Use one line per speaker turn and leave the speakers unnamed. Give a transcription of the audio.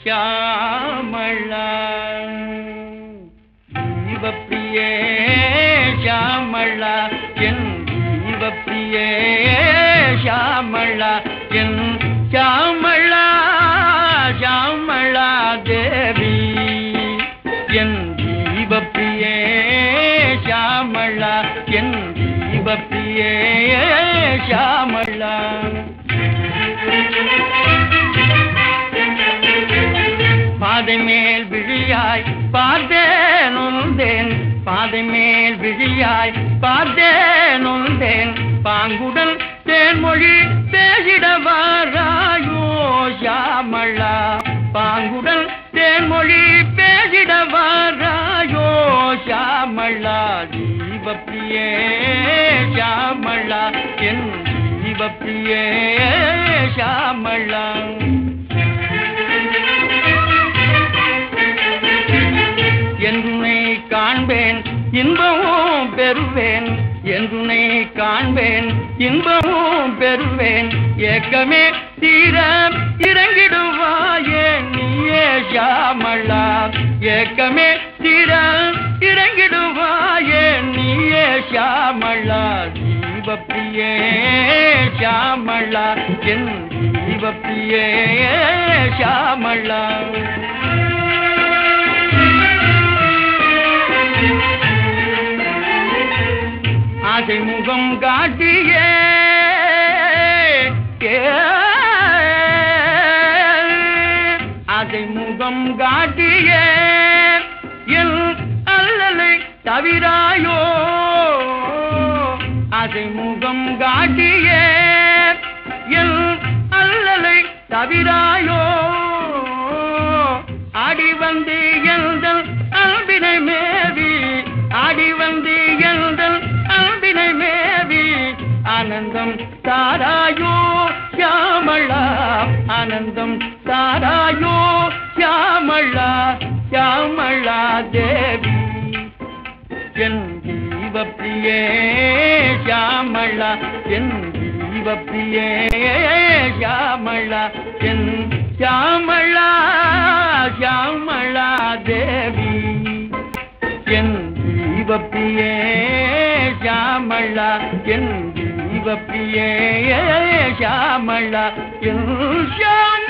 श्यामला जीवप्रिये श्यामला जीवप्रिये श्यामला श्यामला श्यामला देवी जीवप्रिये श्यामला जीवप्रिये श्यामला பாதை மேல் விழியாய் பார்த்தேன் உந்தேன் பாதை மேல் விழியாய் பார்த்தேன் உந்தேன் பாங்குடன் தேன்மொழி பேசிட வாராயோ ஷியாமளா பாங்குடன் தேன்மொழி பேசிட வாராயோ ஷியாமளா ஜீவப்ரியே ஷியாமளா என் ஜீவப்ரியே ஷியாமளா என்றுனை காண்பேன் இன்பமும் பெறுவேன் என்றுனை காண்பேன் இன்பமும் பெறுவேன் ஏக்கமே தீர இறங்கிடுவாயே நீயே ஷியாமளா ஏக்கமே தீர இறங்கிடுவாயே நீயே ஷியாமளா ஜீவப்ரியே ஷியாமளா என் ஜீவப்ரியே ஷியாமளா ஆசை முகம் காட்டியே ஆசை முகம் காட்டியே என் அல்லலை தவிராயோ ஆசை முகம் காட்டியே என் அல்லலை தவிராயோ ஆடி வந்து எந்தல் அன்பினை மேவி ஆடி வந்து எந்தல் அன்பினை மேவி ஆனந்தம் தாராயோ ஷியாமளா ஆனந்தம் தாராயோ ஷியாமளா ஷியாமளா தேவி என் ஜீவப்ரியே ஷியாமளா என் ஜீவப்ரியே ஷியாமளா என் ஷியாமளா ஷியாமளா தேவி என் ஜீவப்ரியே ஷியாமளா என் ஜீவப்ரியே ஷியாமளா என் ஷியாமளா